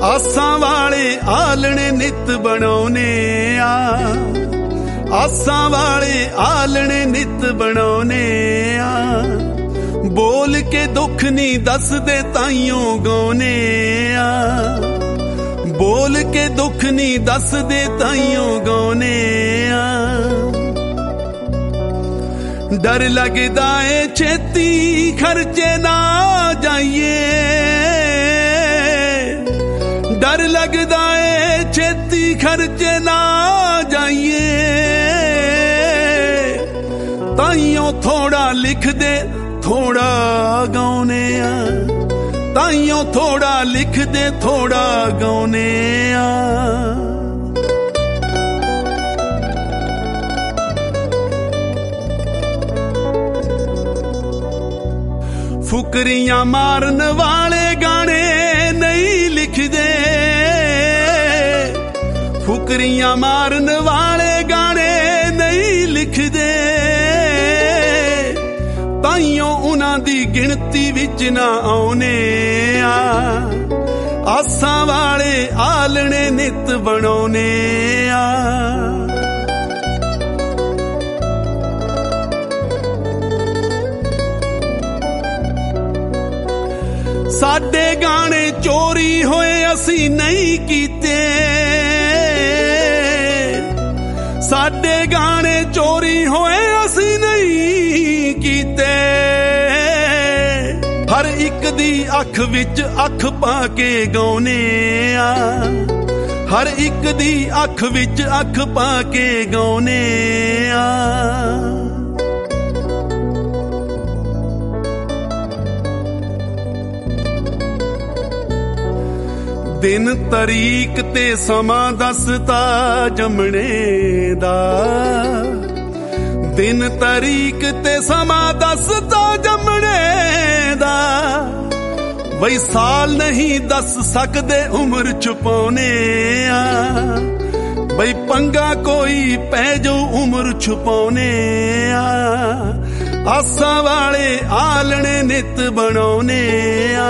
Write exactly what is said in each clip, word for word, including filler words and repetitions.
ਆਸਾਂ ਵਾਲੇ ਆਲਣੇ ਨਿੱਤ ਬਣਾਉਨੇ ਆ, ਆਸਾਂ ਵਾਲੇ ਆਲਣੇ ਨਿੱਤ ਬਣਾਉਨੇ ਆ। ਬੋਲ ਕੇ ਦੁੱਖ ਨਹੀਂ ਦੱਸਦੇ ਤਾਈਓਂ ਗਾਉਨੇ ਆ, ਬੋਲ ਕੇ ਦੁੱਖ ਨਹੀਂ ਦੱਸਦੇ ਤਾਈਓਂ ਗਾਉਨੇ ਆ। ਡਰ ਲੱਗਦਾ ਏ ਛੇਤੀ ਖਰਚੇ ਨਾ ਜਾਈਏ, ਡਰ ਲੱਗਦਾ ਏ ਛੇਤੀ ਖਰਚੇ ਨਾ ਜਾਈਏ। ਤਾਈਓਂ ਥੋੜਾ ਲਿਖਦੇ ਥੋੜਾ ਗਾਉਨੇ ਆ, ਤਾਈਓਂ ਥੋੜਾ ਲਿਖਦੇ ਥੋੜਾ ਗਾਉਨੇ ਆ। ਫੁਕਰੀਆਂ ਮਾਰਨ ਵਾਲੇ ਗਾਣੇ ਨਹੀਂ ਲਿਖਦੇ, ਫੁਕਰੀਆਂ ਮਾਰਨ ਵਾਲੇ ਗਾਣੇ ਨਹੀਂ ਲਿਖਦੇ। ਤਾਈਓਂ ਉਹਨਾਂ ਦੀ ਗਿਣਤੀ ਵਿੱਚ ਨਾ ਆਉਨੇ ਆ, ਆਸਾਂ ਵਾਲੇ ਆਲਣੇ ਨਿੱਤ ਬਣਾਉਨੇ ਆ। ਸਾਡੇ ਗਾਣੇ ਚੋਰੀ ਹੋਏ ਅਸੀਂ ਨਹੀਂ ਕੀਤੇ, ਸਾਡੇ ਗਾਣੇ ਚੋਰੀ ਹੋਏ ਅਸੀਂ ਨਹੀਂ ਕੀਤੇ। ਹਰ ਇੱਕ ਦੀ ਅੱਖ ਵਿੱਚ ਅੱਖ ਪਾ ਕੇ ਗਾਉਨੇ ਆ, ਹਰ ਇੱਕ ਦੀ ਅੱਖ ਵਿੱਚ ਅੱਖ ਪਾ ਕੇ ਗਾਉਨੇ ਆ। ਦਿਨ ਤਰੀਕ ਤੇ ਸਮਾਂ ਦੱਸਤਾ ਜੰਮਣੇ ਦਾ, ਦਿਨ ਤਰੀਕ ਤੇ ਸਮਾਂ ਦੱਸਤਾ ਜੰਮਣੇ ਦਾ। ਬਈ ਸਾਲ ਨਹੀਂ ਦੱਸ ਸਕਦੇ ਉਮਰ ਛੁਪਾਉਨੇ ਆ, ਬਈ ਪੰਗਾ ਕੋਈ ਪੈ ਜਾਊ ਉਮਰ ਛੁਪਾਉਨੇ ਆ। ਆਸਾਂ ਵਾਲੇ ਆਲਣੇ ਨਿੱਤ ਬਣਾਉਨੇ ਆ।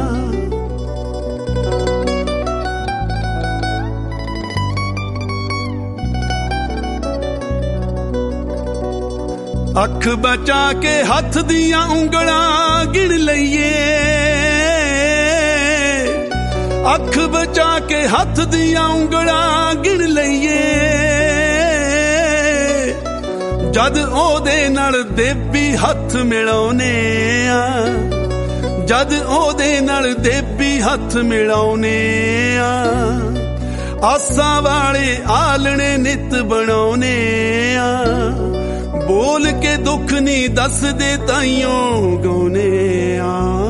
ਅੱਖ ਬਚਾ ਕੇ ਹੱਥ ਦੀਆਂ ਉਂਗਲਾਂ ਗਿਣ ਲਈਏ, ਅੱਖ ਬਚਾ ਕੇ ਹੱਥ ਦੀਆਂ ਉਂਗਲਾਂ ਗਿਣ ਲਈਏ। ਜਦ ਉਹਦੇ ਨਾਲ ਦੇਬੀ ਹੱਥ ਮਿਲਾਉਨੇ ਆ, ਜਦ ਉਹਦੇ ਨਾਲ ਦੇਬੀ ਹੱਥ ਮਿਲਾਉਨੇ ਆ। ਆਸਾਂ ਵਾਲੇ ਆਲਣੇ ਨਿੱਤ ਬਣਾਉਨੇ ਆ, ਬੋਲ ਕੇ ਦੁੱਖ ਨਹੀਂ ਦੱਸਦੇ ਤਾਈਓਂ ਗਾਉਨੇ ਆ।